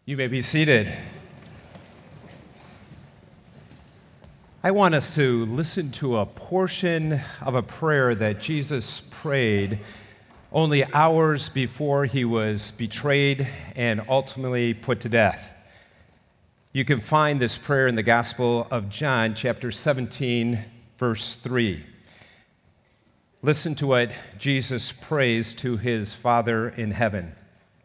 You may be seated. I want us to listen to a portion of a prayer that Jesus prayed only hours before he was betrayed and ultimately put to death. You can find this prayer in the Gospel of John, chapter 17, verse 3. Listen to what Jesus prays to his Father in heaven.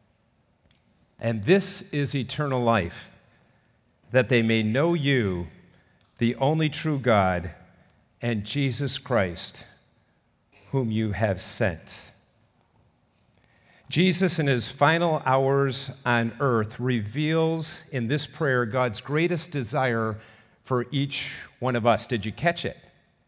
And this is eternal life, that they may know you, the only true God, and Jesus Christ, whom you have sent. Jesus, in his final hours on earth, reveals in this prayer God's greatest desire for each one of us. Did you catch it?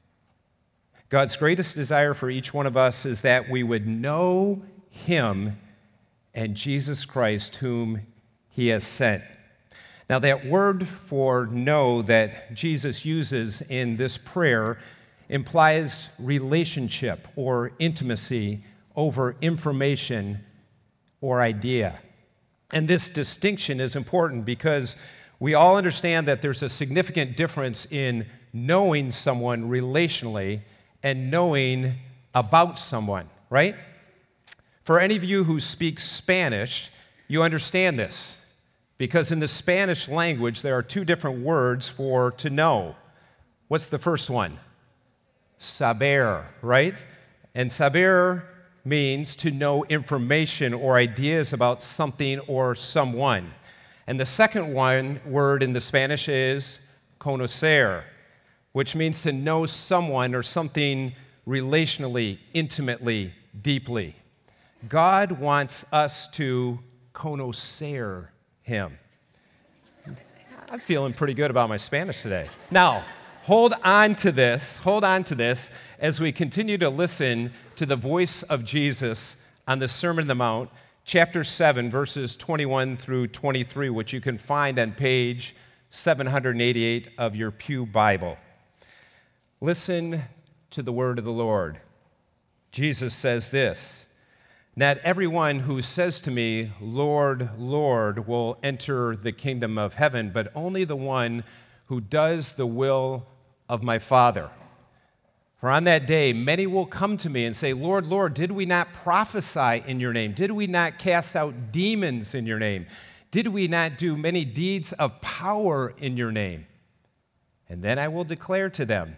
God's greatest desire for each one of us is that we would know him and Jesus Christ, whom he has sent. Now, that word for know that Jesus uses in this prayer implies relationship or intimacy over information or idea. And this distinction is important because we all understand that there's a significant difference in knowing someone relationally and knowing about someone, right? For any of you who speak Spanish, you understand this, because in the Spanish language, there are two different words for to know. What's the first one? Saber, right? And saber means to know information or ideas about something or someone. And the second word in the Spanish is conocer, which means to know someone or something relationally, intimately, deeply. God wants us to conocer him. I'm feeling pretty good about my Spanish today. Now, hold on to this as we continue to listen to the voice of Jesus on the Sermon on the Mount, chapter 7, verses 21 through 23, which you can find on page 788 of your Pew Bible. Listen to the word of the Lord. Jesus says this: "Not everyone who says to me, 'Lord, Lord,' will enter the kingdom of heaven, but only the one who does the will of my Father. For on that day, many will come to me and say, 'Lord, Lord, did we not prophesy in your name? Did we not cast out demons in your name? Did we not do many deeds of power in your name?' And then I will declare to them,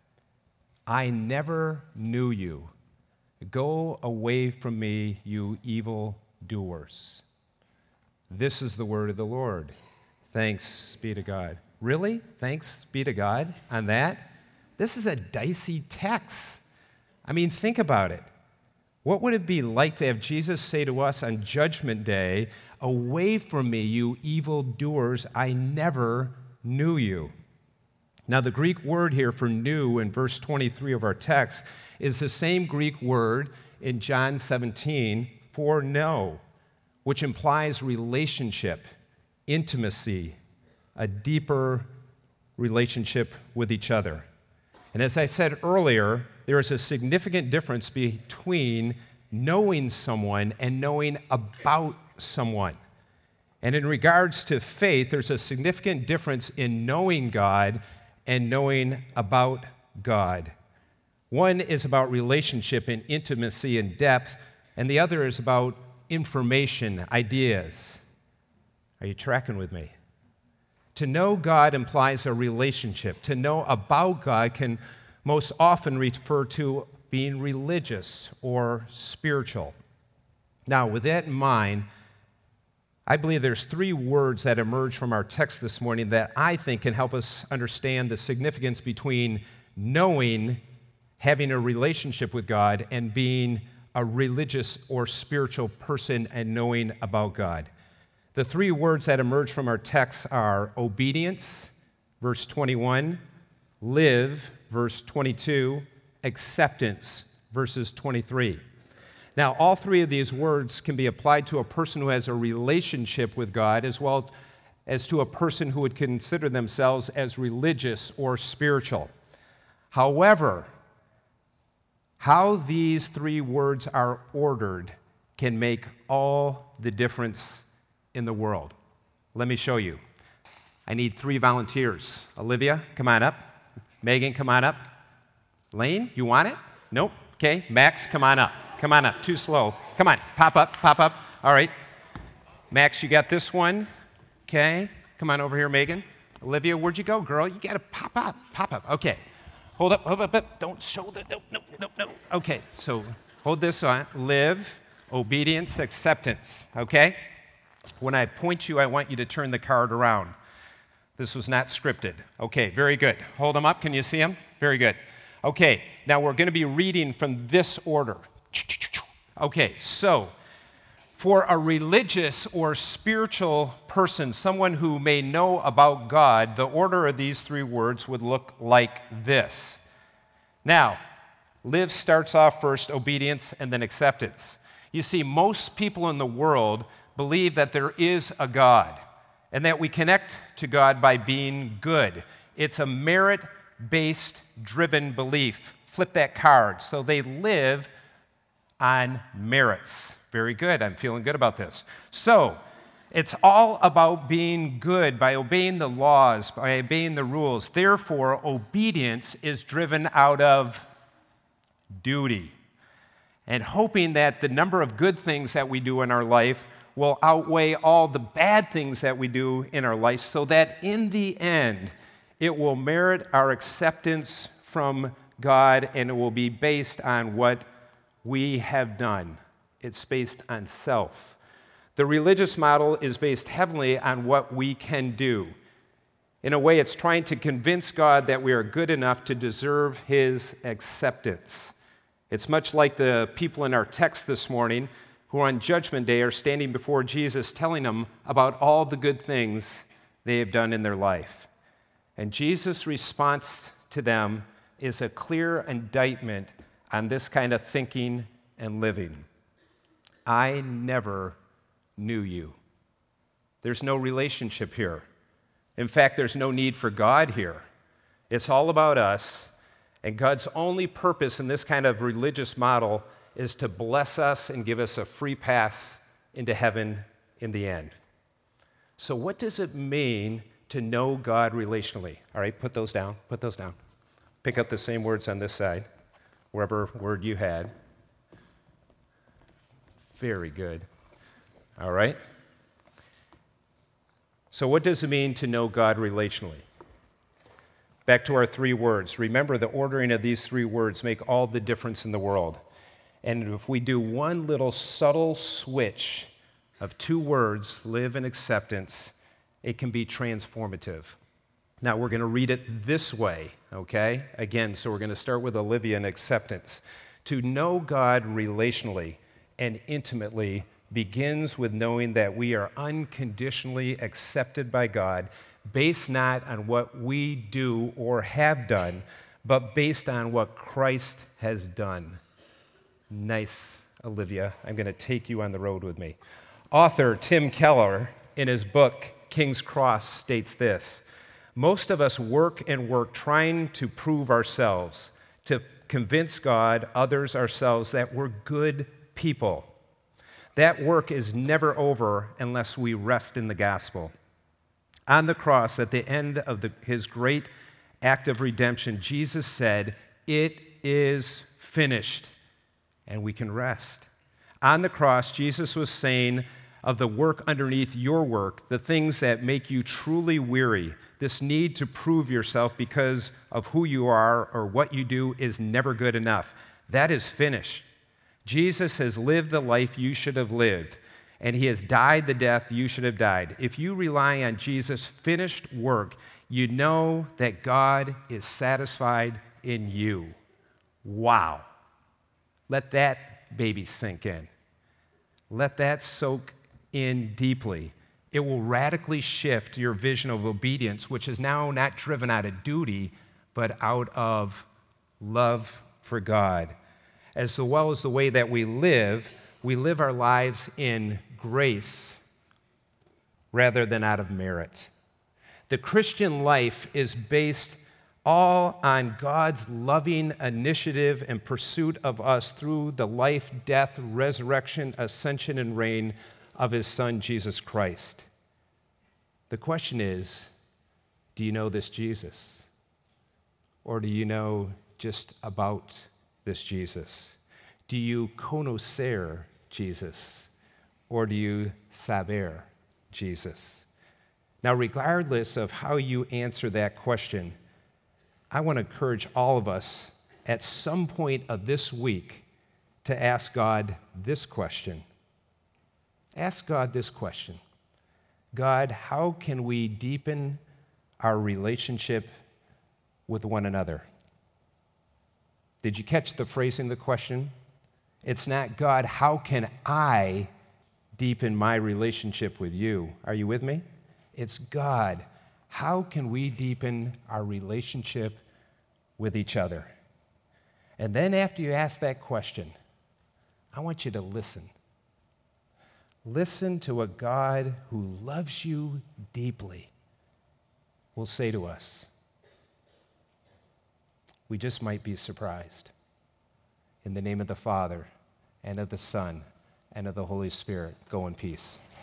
'I never knew you. Go away from me, you evil doers.'" This is the word of the Lord. Thanks be to God. Really? Thanks be to God on that? This is a dicey text. I mean, think about it. What would it be like to have Jesus say to us on Judgment Day, "Away from me, you evil doers, I never knew you"? Now, the Greek word here for "knew" in verse 23 of our text is the same Greek word in John 17 for "know," which implies relationship, intimacy, a deeper relationship with each other. And as I said earlier, there is a significant difference between knowing someone and knowing about someone. And in regards to faith, there's a significant difference in knowing God and knowing about God. One is about relationship and intimacy and depth, and the other is about information, ideas. Are you tracking with me? To know God implies a relationship. To know about God can most often refer to being religious or spiritual. Now, with that in mind, I believe there's three words that emerge from our text this morning that I think can help us understand the significance between knowing, having a relationship with God, and being a religious or spiritual person and knowing about God. The three words that emerge from our text are obedience, verse 21, live, verse 22, acceptance, verses 23. Now, all three of these words can be applied to a person who has a relationship with God, as well as to a person who would consider themselves as religious or spiritual. However, how these three words are ordered can make all the difference in the world. Let me show you. I need 3 volunteers. Olivia, come on up. Megan, come on up. Lane, you want it? Nope. Okay. Max, come on up. Come on up. Too slow. Come on. Pop up. Pop up. All right. Max, you got this one. Okay. Come on over here, Megan. Olivia, where'd you go, girl? You got to pop up. Pop up. Okay. Hold up. Hold up. Don't show the. No. Okay. So hold this on. Live, obedience, acceptance. Okay? When I point you, I want you to turn the card around. This was not scripted. Okay, very good. Hold them up. Can you see them? Very good. Okay, now we're going to be reading from this order. Okay, so for a religious or spiritual person, someone who may know about God, the order of these 3 words would look like this. Now, live starts off first, obedience, and then acceptance. You see, most people in the world believe that there is a God and that we connect to God by being good. It's a merit-based driven belief. Flip that card. So they live on merits. Very good. I'm feeling good about this. So it's all about being good by obeying the laws, by obeying the rules. Therefore, obedience is driven out of duty and hoping that the number of good things that we do in our life will outweigh all the bad things that we do in our life so that in the end, it will merit our acceptance from God and it will be based on what we have done. It's based on self. The religious model is based heavily on what we can do. In a way, it's trying to convince God that we are good enough to deserve His acceptance. It's much like the people in our text this morning who on Judgment Day are standing before Jesus telling them about all the good things they have done in their life. And Jesus' response to them is a clear indictment on this kind of thinking and living. I never knew you. There's no relationship here. In fact, there's no need for God here. It's all about us, and God's only purpose in this kind of religious model is to bless us and give us a free pass into heaven in the end. So what does it mean to know God relationally? All right, put those down. Pick up the same words on this side, wherever word you had. Very good. All right. So what does it mean to know God relationally? Back to our 3 words. Remember, the ordering of these 3 words make all the difference in the world. And if we do one little subtle switch of 2 words, live and acceptance, it can be transformative. Now, we're going to read it this way, okay? Again, so we're going to start with Olivia and acceptance. To know God relationally and intimately begins with knowing that we are unconditionally accepted by God, based not on what we do or have done, but based on what Christ has done. Nice, Olivia. I'm going to take you on the road with me. Author Tim Keller, in his book, King's Cross, states this: most of us work trying to prove ourselves, to convince God, others, ourselves that we're good people. That work is never over unless we rest in the gospel. On the cross, at the end of His great act of redemption, Jesus said, "It is finished." And we can rest. On the cross, Jesus was saying of the work underneath your work, the things that make you truly weary, this need to prove yourself because of who you are or what you do is never good enough. That is finished. Jesus has lived the life you should have lived, and He has died the death you should have died. If you rely on Jesus' finished work, you know that God is satisfied in you. Wow. Let that baby sink in. Let that soak in deeply. It will radically shift your vision of obedience, which is now not driven out of duty, but out of love for God. As well as the way that we live our lives in grace rather than out of merit. The Christian life is based all on God's loving initiative and pursuit of us through the life, death, resurrection, ascension, and reign of His Son, Jesus Christ. The question is, do you know this Jesus? Or do you know just about this Jesus? Do you conocer Jesus? Or do you saber Jesus? Now, regardless of how you answer that question, I want to encourage all of us at some point of this week to ask God this question. Ask God this question. God, how can we deepen our relationship with one another? Did you catch the phrasing of the question? It's not, God, how can I deepen my relationship with you? Are you with me? It's, God, how can we deepen our relationship with each other? And then after you ask that question, I want you to listen. Listen to what God, who loves you deeply, will say to us. We just might be surprised. In the name of the Father, and of the Son, and of the Holy Spirit, go in peace.